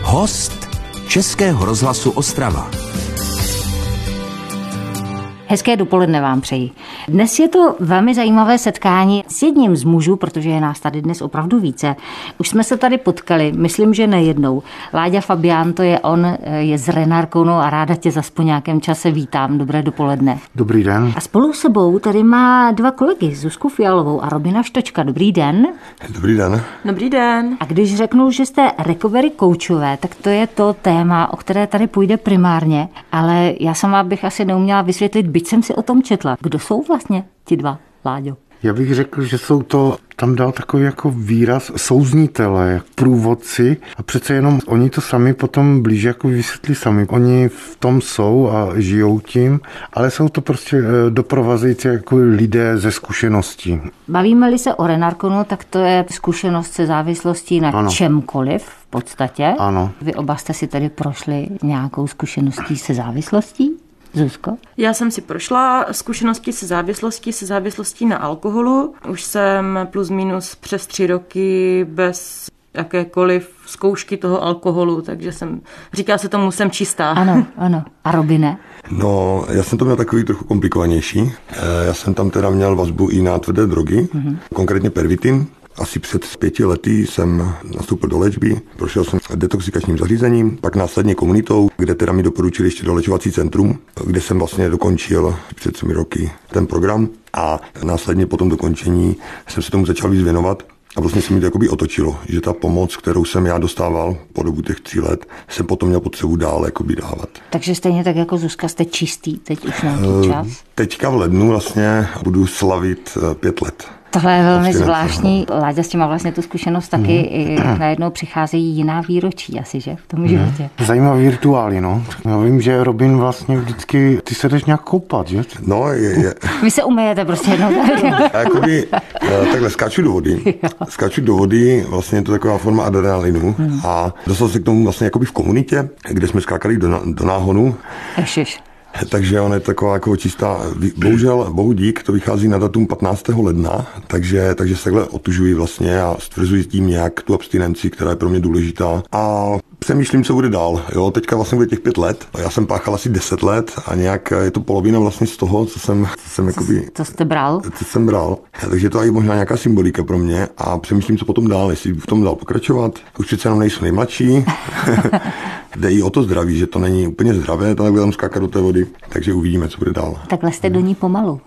Host Českého rozhlasu Ostrava. Hezké dopoledne vám přeji. Dnes je to velmi zajímavé setkání s jedním z mužů, protože je nás tady dnes opravdu více. Už jsme se tady potkali, myslím, že nejednou. Láďa Fabián, to je on, je z Renarkonu a ráda tě zas po nějakém čase vítám. Dobré dopoledne. Dobrý den. A spolu s sebou tady má dva kolegy, Zuzku Fialovou a Robina Štočka. Dobrý den. Dobrý den. Dobrý den. A když řeknu, že jste recovery coachové, tak to je to téma, o které tady půjde primárně, ale já sama bych asi neuměla vysvětlit, byť jsem si o tom četla. Kdo jsou vlastně ti dva, Láďo? Já bych řekl, že jsou to, tam dal takový jako výraz souznitelé, průvodci a přece jenom oni to sami potom blíže jako vysvětlí sami. Oni v tom jsou a žijou tím, ale jsou to prostě doprovázející jako lidé ze zkušeností. Bavíme-li se o Renarkonu, tak to je zkušenost se závislostí na čemkoliv v podstatě. Ano. Vy oba jste si tady prošli nějakou zkušeností se závislostí? Zuzko? Já jsem si prošla zkušenosti se závislostí na alkoholu. Už jsem plus minus přes 3 roky bez jakékoliv zkoušky toho alkoholu, takže říká se tomu, jsem čistá. Ano, ano. A Robine? No, já jsem to měl takový trochu komplikovanější. Já jsem tam teda měl vazbu i na tvrdé drogy, konkrétně pervitin. Asi před 5 lety jsem nastoupil do léčby, prošel jsem detoxikačním zařízením, pak následně komunitou, kde teda mi doporučili ještě dolečovací centrum, kde jsem vlastně dokončil před 3 roky ten program a následně po tom dokončení jsem se tomu začal víc věnovat. A vlastně se mi to jakoby otočilo, že ta pomoc, kterou jsem já dostával po dobu těch 3 let, jsem potom měl potřebu dál jakoby dávat. Takže stejně tak jako Zuzka jste čistý teď už nějaký čas? Teďka v lednu vlastně budu slavit 5 let. Tohle je velmi zvláštní. Láďa s tím má vlastně tu zkušenost taky. Najednou přicházejí jiná výročí asi, že? V tom životě. Zajímavý rituály, no. Já vím, že Robin vlastně vždycky, ty se jdeš nějak koupat, že? No, je. Vy se umyjete prostě jednou. Jakoby takhle skáču do vody, vlastně je to taková forma adrenalinu a dostal se k tomu vlastně jakoby v komunitě, kde jsme skákali do náhonu. Ježiš. Takže on je taková jako čistá, bohužel, bohu dík, to vychází na datum 15. ledna, takže se takhle otužuji vlastně a stvrzuji tím nějak tu abstinenci, která je pro mě důležitá. A přemýšlím, co bude dál. Jo, teďka vlastně bude těch 5 let. Já jsem páchal asi 10 let a nějak je to polovina vlastně z toho, co jsem jakoby... Co jste bral? Co jsem bral. Takže to je možná nějaká symbolika pro mě a přemýšlím, co potom dál, jestli v tom dál pokračovat. Už přece jenom nejsou nejmladší. Jde i o to zdraví, že to není úplně zdravé, takhle tam skákat do té vody, takže uvidíme, co bude dál. Takhle jste do ní pomalu.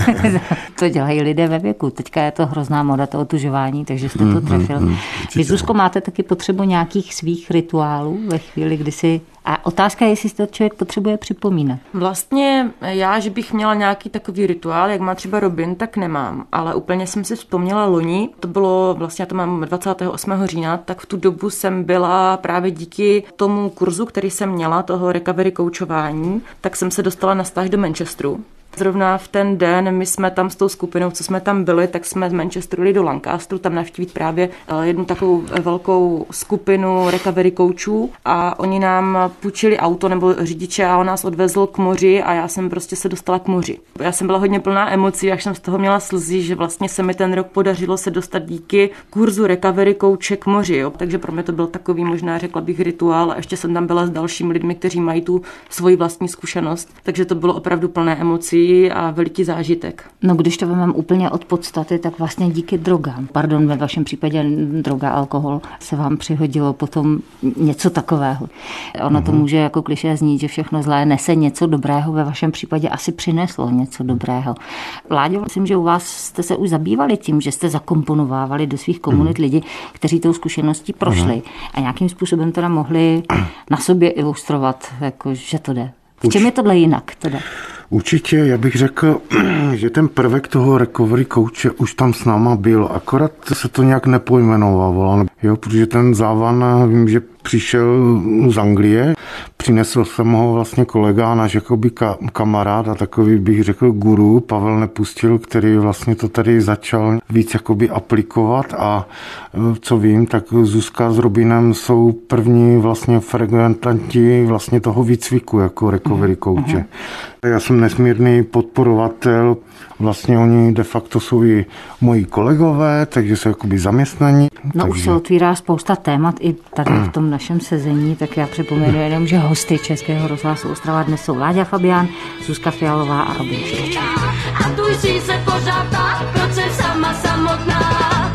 To dělají lidé ve věku. Teďka je to hrozná moda, to otužování, takže jste to trefil. Vy, Zuzko, máte taky potřebu nějakých svých rituálů ve chvíli, kdy si... A otázka je, jestli si to člověk potřebuje připomínat. Vlastně já, že bych měla nějaký takový rituál, jak má třeba Robin, tak nemám. Ale úplně jsem si vzpomněla loni, to bylo vlastně, já to mám 28. října, tak v tu dobu jsem byla právě díky tomu kurzu, který jsem měla, toho recovery coachování, tak jsem se dostala na stáž do Manchesteru. Zrovna v ten den my jsme tam s tou skupinou, co jsme tam byli, tak jsme z Manchesteru jeli do Lancasteru, tam navštívit právě jednu takovou velkou skupinu recovery coachů a oni nám půjčili auto nebo řidiče a on nás odvezl k moři a já jsem prostě se dostala k moři. Já jsem byla hodně plná emocí, až jsem z toho měla slzy, že vlastně se mi ten rok podařilo se dostat díky kurzu recovery coache k moři. Jo. Takže pro mě to byl takový, možná řekla bych, rituál a ještě jsem tam byla s dalšími lidmi, kteří mají tu svoji vlastní zkušenost. Takže to bylo opravdu plné emocí a veliký zážitek. No když to vezmeme úplně od podstaty, tak vlastně díky drogám, pardon, ve vašem případě droga, alkohol, se vám přihodilo potom něco takového. Ono to může jako klišé znít, že všechno zlé nese něco dobrého, ve vašem případě asi přineslo něco dobrého. Láďo, myslím, že u vás jste se už zabývali tím, že jste zakomponovávali do svých komunit lidi, kteří tou zkušeností prošli a nějakým způsobem teda mohli na sobě ilustrovat, jako, že to jde. V čem je tohle jinak teda? Určitě, já bych řekl, že ten prvek toho recovery coache už tam s náma byl, akorát se to nějak nepojmenovalo, jo, protože ten závan, vím, že přišel z Anglie, přinesl jsem ho vlastně kolega, náš jakoby kamarád a takový bych řekl guru, Pavel Nepustil, který vlastně to tady začal víc jakoby aplikovat a co vím, tak Zuzka s Robinem jsou první vlastně frekventanti vlastně toho výcviku jako recovery coache. Já jsem nesmírný podporovatel, vlastně oni de facto jsou i moji kolegové, takže jsou jakoby zaměstnaní. No takže... už se otvírá spousta témat i tady v tom našem sezení, tak já připomenu jenom, že hosty Českého rozhlasu Ostrava dnes jsou Láďa Fabián, Zuzka Fialová a Robin Štoček. A tu jsi se pořád tak, proč jsem sama samotná.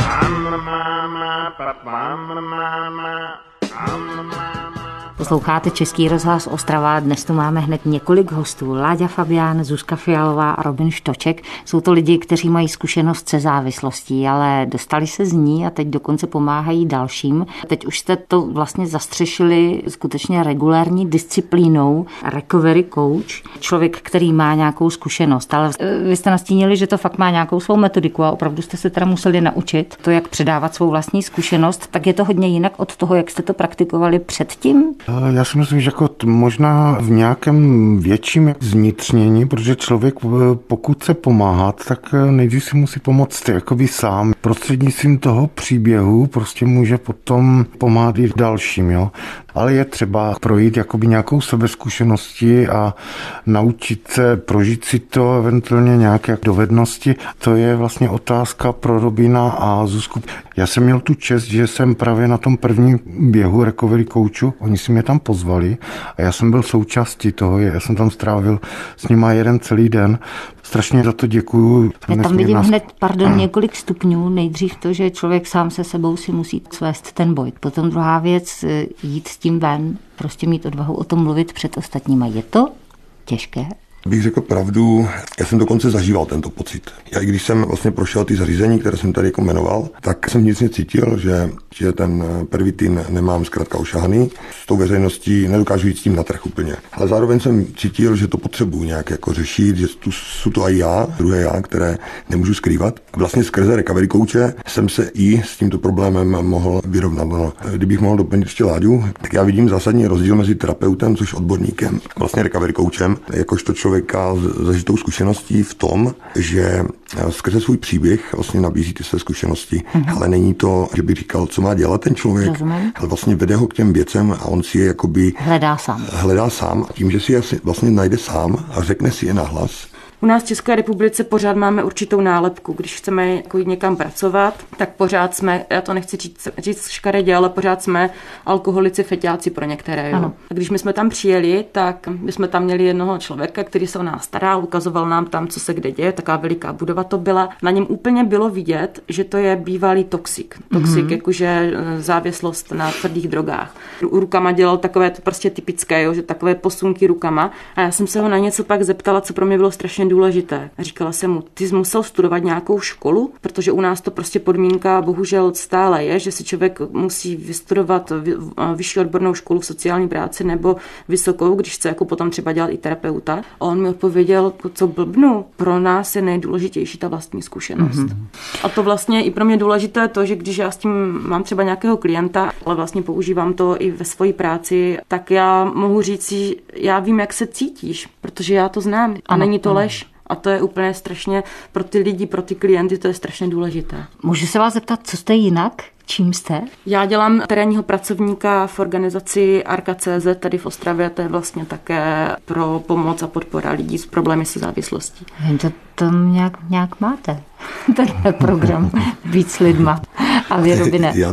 Posloucháte Český rozhlas Ostrava, dnes tu máme hned několik hostů. Láďa Fabián, Zuzka Fialová a Robin Štoček. Jsou to lidi, kteří mají zkušenost se závislostí, ale dostali se z ní a teď dokonce pomáhají dalším. Teď už jste to vlastně zastřešili skutečně regulární disciplínou recovery coach. Člověk, který má nějakou zkušenost, ale vy jste nastínili, že to fakt má nějakou svou metodiku a opravdu jste se teda museli naučit to, jak předávat svou vlastní zkušenost. Tak je to hodně jinak od toho, jak jste to praktikovali předtím? Já si myslím, že jako možná v nějakém větším zvnitřnění, protože člověk, pokud chce pomáhat, tak nejdřív si musí pomoct jakoby sám. Prostřednictvím toho příběhu prostě může potom pomáhat i dalším, jo. Ale je třeba projít jakoby nějakou sebezkušeností a naučit se, prožít si to, eventuálně nějaké dovednosti. To je vlastně otázka pro Robina a Zuzku. Já jsem měl tu čest, že jsem právě na tom prvním běhu recovery coachu, oni si mě tam pozvali a já jsem byl součástí toho, já jsem tam strávil s nima jeden celý den. Strašně za to děkuju. Já tam vidím hned, několik stupňů. Nejdřív to, že člověk sám se sebou si musí svést ten boj. Potom druhá věc, jít s tím ven, prostě mít odvahu o tom mluvit před ostatníma. Je to těžké? Bych řekl pravdu, já jsem dokonce zažíval tento pocit. Já i když jsem vlastně prošel ty zařízení, které jsem tady jako jmenoval, tak jsem vnitřně cítil, že ten pervitin nemám zkrátka ošahaný. S tou veřejností nedokážu jít s tím na trh úplně. Ale zároveň jsem cítil, že to potřebuji nějak jako řešit, že tu jsou to i já, druhé já, které nemůžu skrývat. A vlastně skrze recovery coache jsem se i s tímto problémem mohl vyrovnat. No, kdybych mohl doplnit ještě Láďu, tak já vidím zásadní rozdíl mezi terapeutem, což odborníkem, vlastně recovery coachem, jakožto člověka s zažitou zkušeností v tom, že skrze svůj příběh vlastně nabízí ty své zkušenosti. Ale není to, že by říkal, co má dělat ten člověk, ale vlastně vede ho k těm věcem a on si je jakoby hledá sám. A tím, že si je vlastně najde sám a řekne si je nahlas. U nás v České republice pořád máme určitou nálepku. Když chceme jako jít někam pracovat, tak pořád jsme, já to nechci říct škaredě, ale pořád jsme alkoholici, feťáci pro některé. Jo. A když my jsme tam přijeli, tak my jsme tam měli jednoho člověka, který se o nás staral, ukazoval nám tam, co se kde děje, taková veliká budova to byla. Na něm úplně bylo vidět, že to je bývalý toxik. Toxik, jakože závislost na tvrdých drogách. Rukama dělal takové to prostě typické, jo, že takové posunky rukama. A já jsem se ho na něco pak zeptala, co pro mě bylo strašně důležité. A říkala jsem mu, ty jsi musel studovat nějakou školu, protože u nás to prostě podmínka bohužel stále je, že si člověk musí vystudovat vyšší odbornou školu v sociální práci nebo vysokou, když chce jako potom třeba dělat i terapeuta. A on mi odpověděl, co blbnu, pro nás je nejdůležitější ta vlastní zkušenost. A to vlastně i pro mě důležité je to, že když já s tím mám třeba nějakého klienta, ale vlastně používám to i ve své práci, tak já mohu říct, já vím, jak se cítíš, protože já to znám a není to lež. A to je úplně strašně pro ty lidi, pro ty klienty, to je strašně důležité. Můžu se vás zeptat, co jste jinak? Čím jste? Já dělám terénního pracovníka v organizaci Arka.cz tady v Ostravě, to je vlastně také pro pomoc a podpora lidí s problémy se závislostí. Vím, to tam nějak máte, tenhle program, víc s lidma. A vy, Robine? Já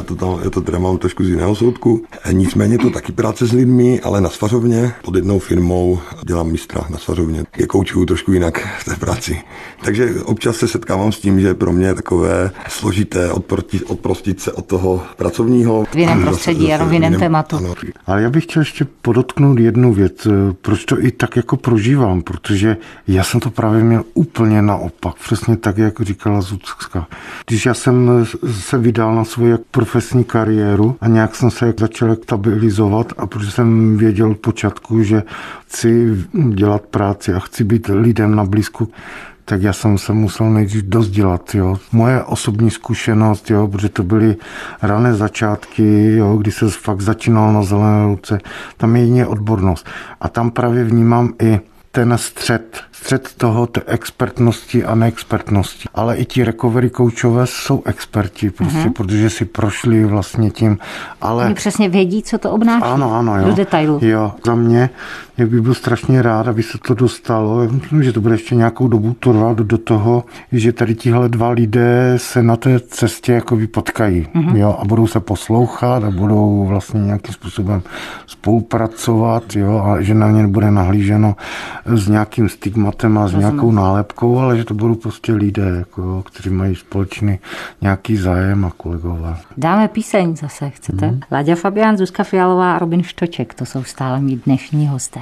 to teda mám trošku z jiného soudku. Nicméně to taky práce s lidmi, ale na svařovně. Pod jednou firmou dělám mistra na svařovně. Je koučuju trošku jinak v té práci. Takže občas se setkávám s tím, že pro mě je takové složité odprostit se od toho pracovního. V jiném prostředí a v jiném tématu. Ano. Ale já bych chtěl ještě podotknout jednu věc, proč to i tak jako prožívám, protože já jsem to právě měl úplně naopak, přesně tak, jak říkala Zuzka. Když já jsem se vydal na svoji profesní kariéru a nějak jsem se začal stabilizovat a protože jsem věděl od počátku, že chci dělat práci a chci být lidem na blízku, tak já jsem se musel nejdřív dost dělat. Jo. Moje osobní zkušenost, jo, protože to byly rané začátky, jo, kdy se fakt začínal na zelené louce, tam je jině odbornost. A tam právě vnímám i ten střed toho expertnosti a neexpertnosti. Ale i ti recovery coachové jsou experti, prostě, protože si prošli vlastně tím. Ale oni přesně vědí, co to obnáší. Ano, jo. Do detailu. Jo, za mě jak bych byl strašně rád, aby se to dostalo. Myslím, že to bude ještě nějakou dobu trvat do toho, že tady tihle dva lidé se na té cestě jakoby potkají. Jo, a budou se poslouchat a budou vlastně nějakým způsobem spolupracovat, jo, a že na ně bude nahlíženo s nějakým stigmatem a s nějakou nálepkou, ale že to budou prostě lidé, jako, kteří mají společný nějaký zájem a kolegové. Dáme píseň zase, chcete? Láďa Fabián, Zuzka Fialová a Robin Štoček, to jsou stále mý dnešní hosté.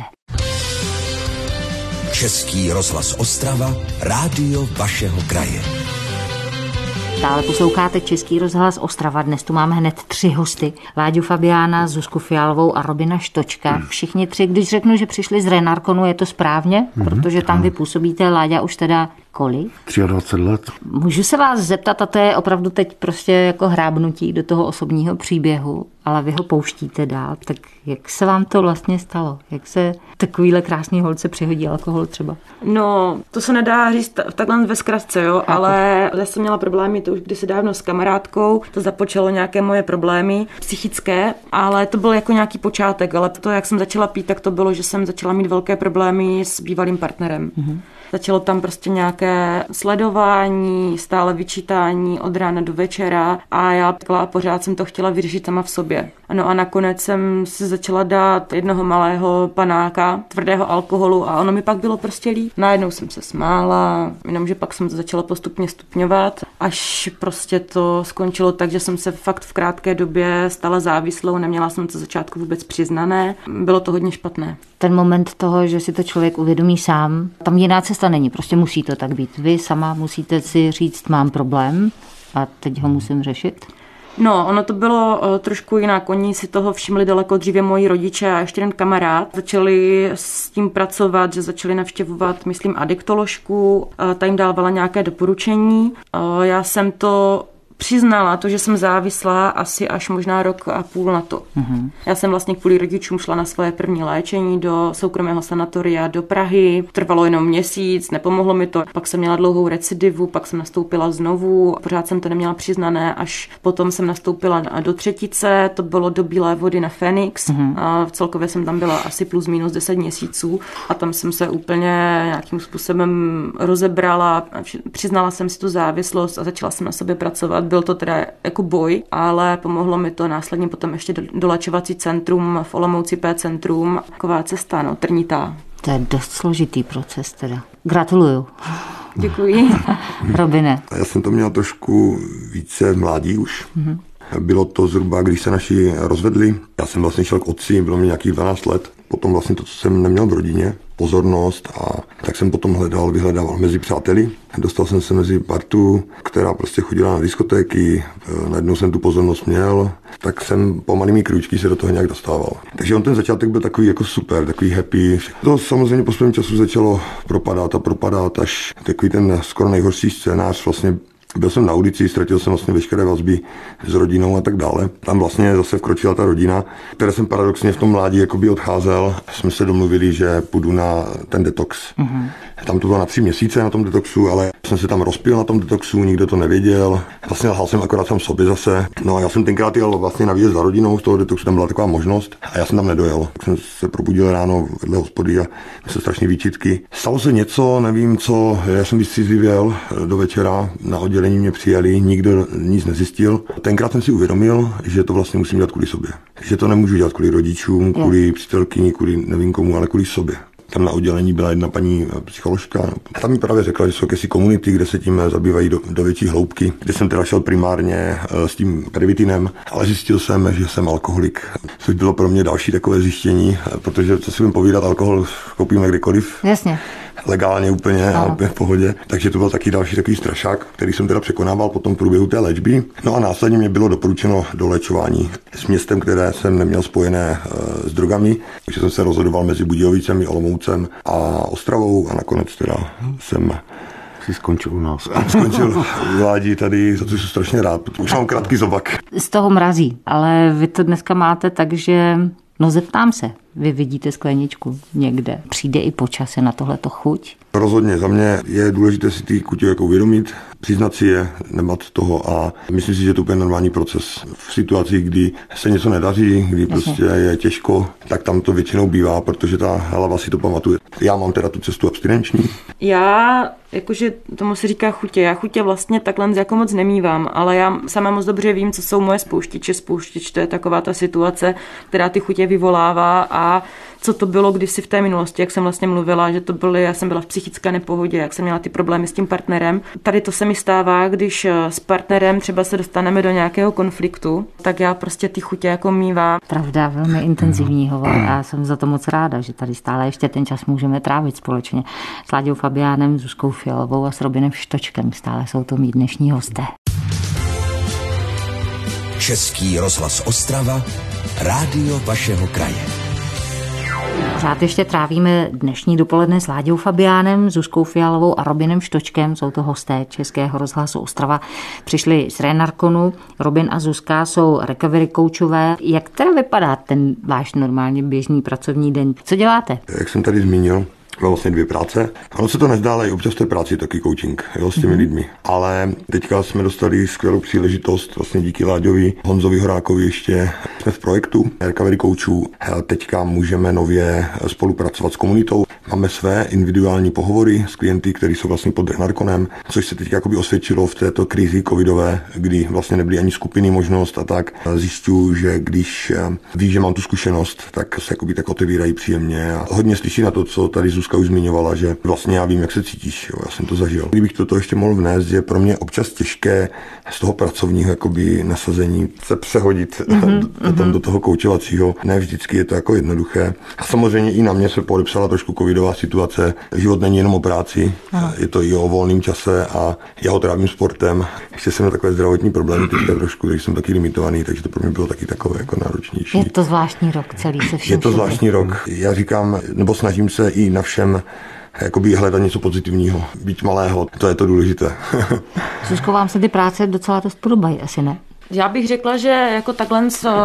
Český rozhlas Ostrava, rádio vašeho kraje. Dále posloucháte Český rozhlas Ostrava. Dnes tu máme hned 3 hosty. Láďu Fabiána, Zuzku Fialovou a Robina Štočka. Všichni 3, když řeknu, že přišli z Renarkonu, je to správně? Protože tam vy působíte, Láďa, už teda kolik? 23 let. Můžu se vás zeptat, a to je opravdu teď prostě jako hrábnutí do toho osobního příběhu, ale vy ho pouštíte dál, tak jak se vám to vlastně stalo? Jak se takovýhle krásný holce přihodí alkohol třeba? No, to se nedá říct takhle ve zkratce, jo, ale já jsem měla problémy to už kdysi dávno s kamarádkou, to započalo nějaké moje problémy psychické, ale to byl jako nějaký počátek, ale to, jak jsem začala pít, tak to bylo, že jsem začala mít velké problémy s bývalým partnerem. Začalo tam prostě nějaké sledování, stále vyčítání od rána do večera a já pořád jsem to chtěla vyřešit sama v sobě. No a nakonec jsem si začala dát jednoho malého panáka, tvrdého alkoholu a ono mi pak bylo prostě líp. Najednou jsem se smála, jenomže pak jsem to začala postupně stupňovat, až prostě to skončilo tak, že jsem se fakt v krátké době stala závislou, neměla jsem to začátku vůbec přiznané, bylo to hodně špatné. Ten moment toho, že si to člověk uvědomí sám, tam jiná cesta není, prostě musí to tak být. Vy sama musíte si říct, mám problém a teď ho musím řešit. No, ono to bylo trošku jinak. Oni si toho všimli daleko dříve moji rodiče a ještě jeden kamarád. Začali s tím pracovat, že začali navštěvovat, myslím, adiktoložku. Ta jim dávala nějaké doporučení. Já jsem to přiznala, to, že jsem závislá, asi až možná 1,5 roku na to. Já jsem vlastně kvůli rodičům šla na svoje první léčení do soukromého sanatoria do Prahy. Trvalo jenom měsíc, nepomohlo mi to. Pak jsem měla dlouhou recidivu, pak jsem nastoupila znovu. Pořád jsem to neměla přiznané, až potom jsem nastoupila do 3. to bylo do Bílé vody na Fenix. A celkově jsem tam byla asi plus minus 10 měsíců a tam jsem se úplně nějakým způsobem rozebrala. Přiznala jsem si tu závislost a začala jsem na sobě pracovat. Byl to teda jako boj, ale pomohlo mi to následně potom ještě doléčovací centrum v Olomouci P-centrum. Taková cesta, no, trnitá. To je dost složitý proces teda. Gratuluju. Děkuji. Robine. Já jsem to měl trošku více v mládí už. Bylo to zhruba, když se naši rozvedli. Já jsem vlastně šel k otci, bylo mi nějakých 12 let. Potom vlastně to, co jsem neměl v rodině, pozornost, a tak jsem potom vyhledával mezi přáteli. Dostal jsem se mezi partu, která prostě chodila na diskotéky, najednou jsem tu pozornost měl, tak jsem pomalými krůčky se do toho nějak dostával. Takže on ten začátek byl takový jako super, takový happy. To samozřejmě po svém času začalo propadat, až takový ten skoro nejhorší scénář vlastně. Byl jsem na ulici, ztratil jsem vlastně veškeré vazby s rodinou a tak dále. Tam vlastně zase vkročila ta rodina, které jsem paradoxně v tom mládí jakoby odcházel. Jsme se domluvili, že půjdu na ten detox. Tam to bylo na 3 měsíce na tom detoxu, ale jsem se tam rozpil na tom detoxu, nikdo to nevěděl. Vlastně lhal jsem akorát sám sobě zase. No a já jsem tenkrát jel vlastně na výjezd za rodinou z toho detoxu, tam byla taková možnost a já jsem tam nedojel. Tak jsem se probudil ráno vedle hospody a se strašně výčitky. Stalo se něco, nevím co, já jsem vystřízlivěl do večera, na oddělení mě přijali, nikdo nic nezjistil. Tenkrát jsem si uvědomil, že to vlastně musím dělat kvůli sobě. Že to nemůžu dělat kvůli rodičům, kvůli přítelkyni, kvůli nevím komu, ale kvůli sobě. Tam na oddělení byla jedna paní psycholožka. A tam mi právě řekla, že jsou jakési komunity, kde se tím zabývají do větší hloubky, kde jsem teda šel primárně s tím pervitinem, ale zjistil jsem, že jsem alkoholik. Což bylo pro mě další takové zjištění, protože co si budem povídat, alkohol koupíme kdekoliv. Jasně. Legálně úplně a úplně v pohodě. Takže to byl taky další takový strašák, který jsem teda překonával potom v průběhu té léčby. No a následně mě bylo doporučeno do léčování s městem, které jsem neměl spojené s drogami. Takže jsem se rozhodoval mezi Budějovicemi, Olomoucem a Ostravou a nakonec teda jsem si skončil u nás. Skončil u Ládi tady, za to jsem strašně rád, protože už mám krátký zobak. Z toho mrazí, ale vy to dneska máte tak, že no zeptám se. vy vidíte skleničku někde. Přijde i po čase na tohleto chuť? Rozhodně, za mě je důležité si ty chutě jako uvědomit, přiznat si je, nemat toho a myslím si, že to je normální proces. V situaci, kdy se něco nedaří, kdy prostě je těžko, tak tam to většinou bývá, protože ta hlava si to pamatuje. Já mám teda tu cestu abstinenční. Já, jakože tomu se říká chutě, já chutě vlastně takhle jako moc nemívám, ale já sama moc dobře vím, co jsou moje spouštěče. Spouštěč to je taková ta situace, která ty chutě vyvolává a co to bylo kdysi v té minulosti, jak jsem vlastně mluvila, že to byly, já jsem byla v psychické nepohodě, jak jsem měla ty problémy s tím partnerem. Tady to se mi stává, když s partnerem třeba se dostaneme do nějakého konfliktu, tak já prostě ty chutě jako mívám. Pravda, velmi intenzivní hovor a jsem za to moc ráda, že tady stále ještě ten čas můžeme trávit společně s Láďou Fabiánem, Zuzkou Fialovou a s Robinem Štočkem. Stále jsou to mý dnešní hosté. Český rozhlas Ostrava, rádio vašeho kraje. Pořád ještě trávíme dnešní dopoledne s Láďou Fabiánem, Zuzkou Fialovou a Robinem Štočkem. Jsou to hosté Českého rozhlasu Ostrava. Přišli z Renarkonu. Robin a Zuzka jsou recovery coachové. Jak teda vypadá ten váš normálně běžný pracovní den? Co děláte? Jak jsem tady zmínil, mám vlastně 2 práce. Ono se to nezdá, ale i občas té práci taky coaching, jo, s těmi lidmi. Ale teďka jsme dostali skvělou příležitost, vlastně díky Láďovi, Honzovi Horákovi ještě jsme v projektu recovery coachů. Teďka můžeme nově spolupracovat s komunitou. Máme své individuální pohovory s klienty, kteří jsou vlastně pod Renarkonem, což se teď jakoby osvědčilo v této krizi covidové, kdy vlastně nebyly ani skupiny možnost a tak. Zjišťuju, že když ví, že mám tu zkušenost, tak se jakoby tak otevírají příjemně a hodně slyší na to, co tady Zuzka už zmiňovala, že vlastně já vím, jak se cítíš, jo, já jsem to zažil. Kdybych toto ještě mohl vnést, je pro mě občas těžké z toho pracovního jakoby nasazení se přehodit do toho koučovacího. Ne vždycky je to jako jednoduché. A samozřejmě i na mě se podepsala trošku covidová situace. Život není jenom o práci, je to i o volném čase a já ho trávím sportem. Ještě jsem měl takové zdravotní problémy teďka trošku, takže jsem taky limitovaný, takže to pro mě bylo taky takové jako náročnější. Je to zvláštní rok celý se vším. Je to zvláštní rok. Já říkám, nebo snažím se i na všem jakoby hledat něco pozitivního, být malého, to je to důležité. Zuzko, vám se ty práce docela dost podobají, asi ne? Já bych řekla, že jako takhle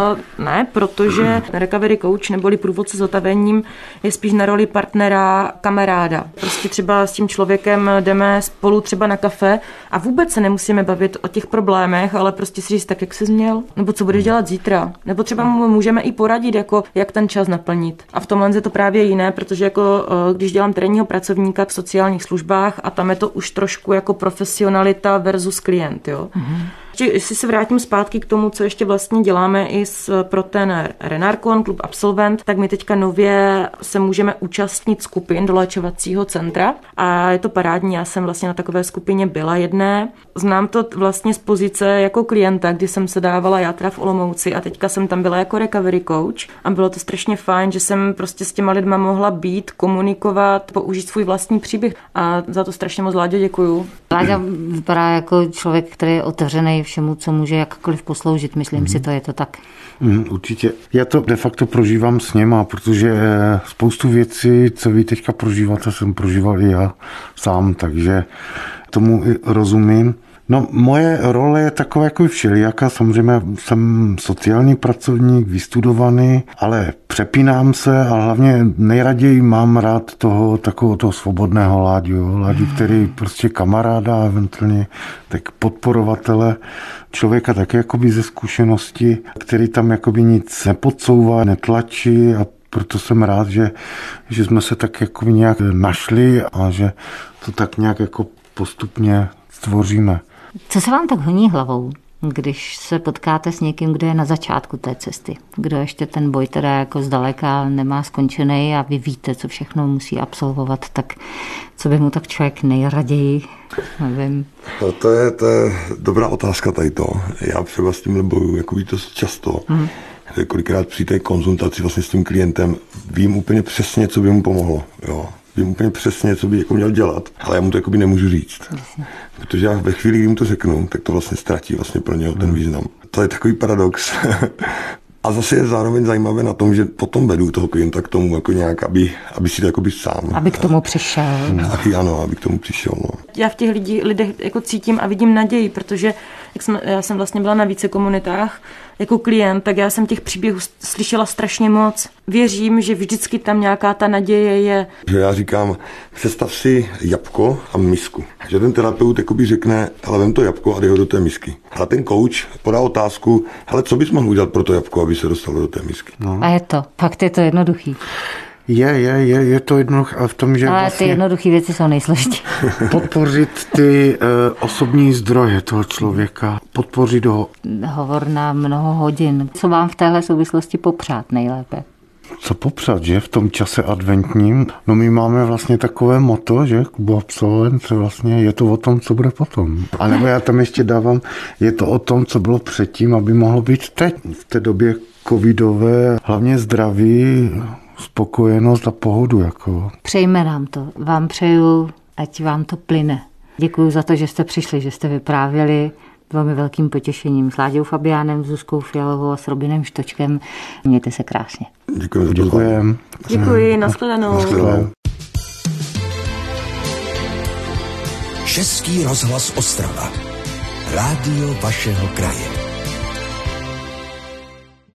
ne, protože recovery coach neboli průvodce s otavením je spíš na roli partnera, kamaráda. Prostě třeba s tím člověkem jdeme spolu třeba na kafe a vůbec se nemusíme bavit o těch problémech, ale prostě si říct tak, jak jsi měl, nebo co budeš dělat zítra. Nebo třeba mu můžeme i poradit, jako jak ten čas naplnit. A v tomhle je to právě jiné, protože jako když dělám terénního pracovníka v sociálních službách a tam je to už trošku jako profesionalita versus klient, jo. Jestli se vrátím zpátky k tomu, co ještě vlastně děláme i pro ten Renarkon, klub Absolvent, tak my teďka nově se můžeme účastnit skupin do léčovacího centra a je to parádní, já jsem vlastně na takové skupině byla jedné. Znám to vlastně z pozice jako klienta, kdy jsem se dávala já teda v Olomouci a teďka jsem tam byla jako recovery coach a bylo to strašně fajn, že jsem prostě s těma lidma mohla být, komunikovat, použít svůj vlastní příběh a za to strašně moc, Láďo, děkuju. Láďa vypadá jako člověk, který je otevřený všemu, co může jakkoliv posloužit. Myslím si, to je to tak. Určitě. Já to de facto prožívám s něma, protože spoustu věcí, co vy teďka prožíváte, jsem prožíval i já sám, takže tomu i rozumím. No, moje role je taková jako všelijaká. Samozřejmě jsem sociální pracovník, vystudovaný, ale přepínám se a hlavně nejraději mám rád takového svobodného Láďu, který prostě kamaráda, eventuálně tak podporovatele, člověka také jakoby ze zkušenosti, který tam jakoby nic nepodsouvá, netlačí a proto jsem rád, že jsme se tak jakoby nějak našli a že to tak nějak jako postupně stvoříme. Co se vám tak honí hlavou, když se potkáte s někým, kdo je na začátku té cesty? Kdo ještě ten boj teda jako zdaleka nemá skončený a vy víte, co všechno musí absolvovat, tak co by mu tak člověk nejraději, nevím. To je dobrá otázka tady to. Já třeba s tímhle bojuju jako to často. Kolikrát při té konzultaci vlastně s tím klientem vím úplně přesně, co by mu pomohlo. Jo. Vím úplně přesně, co by jako měl dělat, ale já mu to jakoby nemůžu říct. Protože já ve chvíli, kdy mu to řeknu, tak to vlastně ztratí vlastně pro něho ten význam. To je takový paradox, A zase je zároveň zajímavé na tom, že potom vedu toho klienta k tomu jako nějak, aby si to jakoby sám. Aby k tomu přišel. Ano, aby k tomu přišel. No. Já v těch lidech jako cítím a vidím naději, protože já jsem vlastně byla na více komunitách jako klient, tak já jsem těch příběhů slyšela strašně moc. Věřím, že vždycky tam nějaká ta naděje je. Že já říkám, představ si jabko a misku. Že ten terapeut jakoby řekne, hele, vem to jabko a dej ho do té misky. A ten coach podá otázku, hele, co bys mohl udělat pro to jabko, aby se dostalo do té misky. No. A fakt je to jednoduchý. Je to jednoduché, ale v tom, že ale vlastně ty jednoduché věci jsou nejsložitější. Podpořit ty osobní zdroje toho člověka, podpořit ho. Hovor na mnoho hodin. Co vám v téhle souvislosti popřát nejlépe? Co popřát, že v tom čase adventním? No my máme vlastně takové motto, že Kubo absolvent, vlastně je to o tom, co bude potom. A nebo já tam ještě dávám, je to o tom, co bylo předtím, aby mohlo být teď. V té době covidové, hlavně zdraví, spokojenost a pohodu. Jako. Přejme nám to. Vám přeju, ať vám to plyne. Děkuji za to, že jste přišli, že jste vyprávěli. Bylo mi velkým potěšením s Láďou Fabiánem, s Zuzkou Fialovou a s Robinem Štočkem. Mějte se krásně. Děkujem. Děkuji, nashledanou. Český rozhlas Ostrava. Rádio vašeho kraje.